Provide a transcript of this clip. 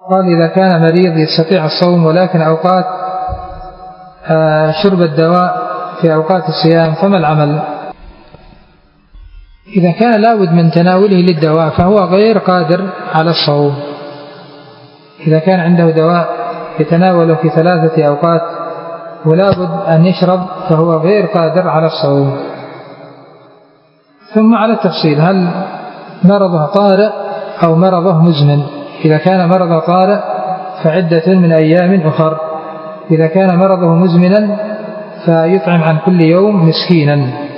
قال إذا كان مريض يستطيع الصوم ولكن أوقات شرب الدواء في أوقات الصيام فما العمل؟ إذا كان لابد من تناوله للدواء فهو غير قادر على الصوم. إذا كان عنده دواء يتناوله في 3 أوقات ولابد أن يشرب فهو غير قادر على الصوم. ثم على التفصيل، هل مرضه طارئ أو مرضه مزمن؟ إذا كان مرضه طارئ فعدة من أيام أخر، إذا كان مرضه مزمنا فيطعم عن كل يوم مسكينا.